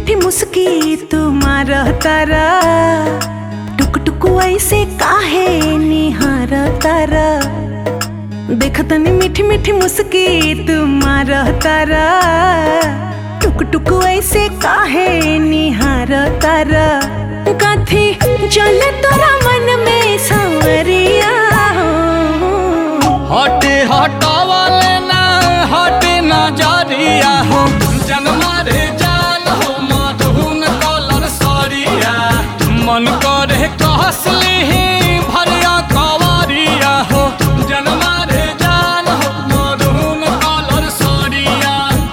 मीठी मुस्की तुम्हारा तारा, टुक टुक ऐसे काहे निहार तारा। देखतनी मीठी मीठी मुस्की तुम्हारा तारा, टुक टुक ऐसे काहे निहार तारा। कथी चले तोरा मन में सांवरिया, हटे हटावले ना हटे नजरिया हो, जनमा रे जान हो मधुन कलर सरिया। मन करे कहसली भरिया कवरिया हो, जनमा रे जान हो मधुन कलर सरिया।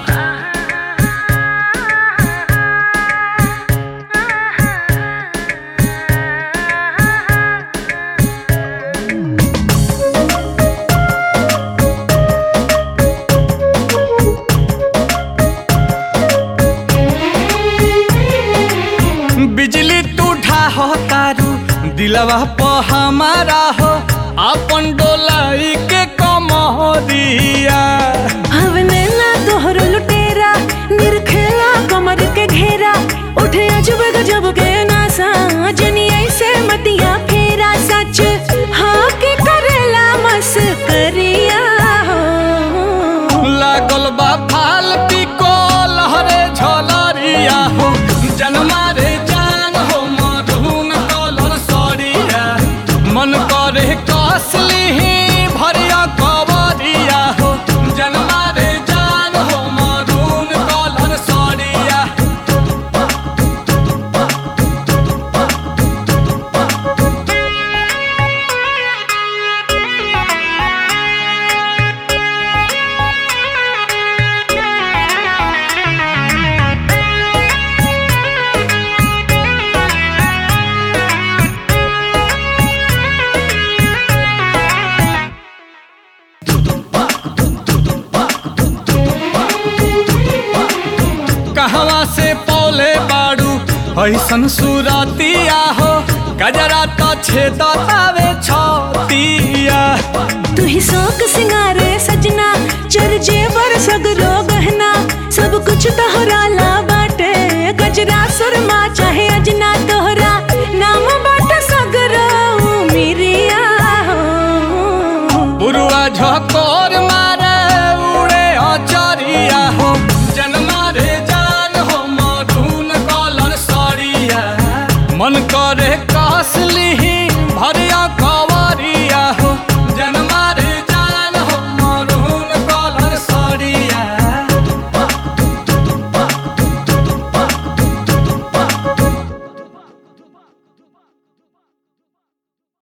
बिजली तू ढाहो तारू दिलवा प हमारा हो, अपन डोलाई के कमरिया। हवने ना तोहरो लुटेरा, निरखेला कमर के घेरा। उठे अजब गजब के नासा, जनी ऐसे मतिया फेरा। सच हाँ के करेला मस्करिया हो, लागल बा फाल पिको लहरे झलरिया हो, जनमा रे जान हो मधुन कलर सरिया। मन करे कसली भरिया कवरिया हो, जनमा रे जान हो मधुन कलर सरिया। कहवा से पौले बाड़ू ऐसन सुरतिया हो, गजरा तो छेदतावे छतिया। तू ही शौक सिंगारे सजना, चर जेवर सगरो गहना। सब कुछ तोहरा ला बाटे, गजरा सुरमा चाहे अजना। तोहरा नाम बाटे सगरो मिरिया हो, बुरुआ झकोर